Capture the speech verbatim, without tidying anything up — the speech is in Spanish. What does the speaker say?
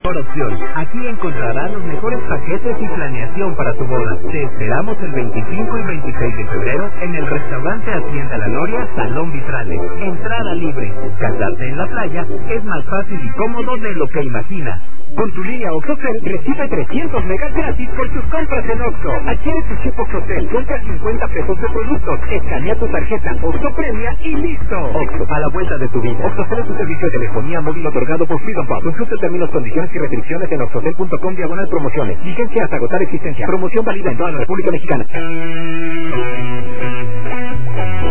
Por opción, aquí encontrarás los mejores paquetes y planeación para tu boda. Te esperamos el veinticinco y veintiséis de febrero en el restaurante Hacienda La Noria, Salón Vitrales. Entrada libre. Casarte en la playa es más fácil y cómodo de lo que imaginas. Con tu línea OXXOCEL recibe trescientos megas gratis por tus compras en Oxxo. Adquiere tu chip OXXOCEL, compra cincuenta pesos de productos, escanea tu tarjeta Oxxo Premia y listo. Oxxo, a la vuelta de tu vida. OXXOCEL es tu servicio de telefonía móvil otorgado por Freedom Pop. Consulta términos, condiciones y restricciones en oxxocel punto com diagonal promociones. Vigencia hasta agotar existencia. Promoción válida en toda la República Mexicana.